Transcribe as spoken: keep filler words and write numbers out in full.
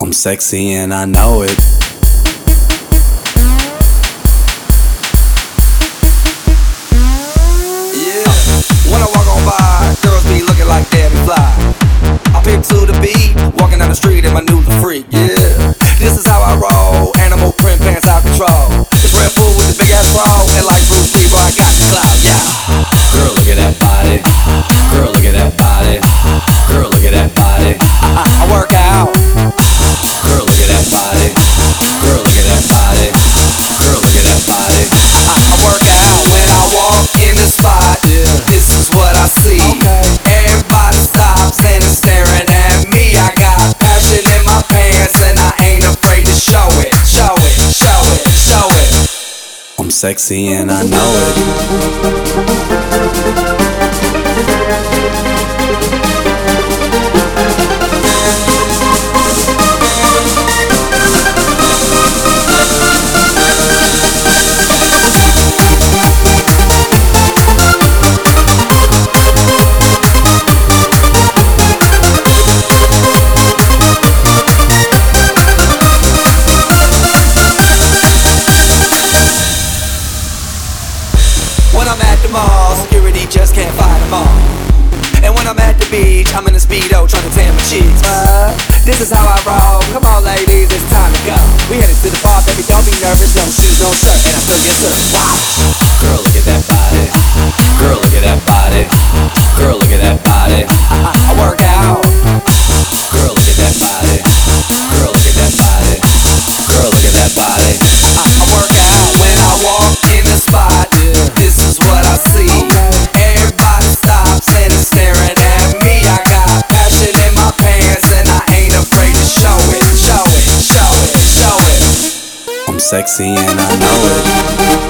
I'm sexy and I know it. Yeah, when I walk on by, girls be looking like Debbie Fly. I pick to the beat, walking down the street in my new freak. Yeah, this is how I roll. Animal print pants out control. It's Red Bull with the big ass bra, and like Bruce Lee, boy, I got the clout. Yeah, girl, look at that body. Girl, look at that body. Girl, look at that body. I, I, I work out. Girl, look at that body. Girl, look at that body. Girl, look at that body. I, I work out when I walk in the spot. Yeah. This is what I see. Okay. Everybody stops and is staring at me. I got passion in my pants and I ain't afraid to show it. Show it, show it, show it. I'm sexy and I know it. When I'm at the mall, security just can't find them all. And when I'm at the beach, I'm in a Speedo trying to tan my cheeks. But this is how I roll. Come on, ladies, it's time to go. We headed to the bar, baby, don't be nervous. No shoes, no shirt, and I still get served. Wow. Girl, look at that body. Girl, look at that body. Girl, look at that body. I, I, I work out. Girl, look at that body. Girl, look at that body. Girl, look at that body. I, I work out when I walk in the spot. This is what I see. Everybody stops and is staring at me. I got passion in my pants and I ain't afraid to show it. Show it, show it, show it. I'm sexy and I know it.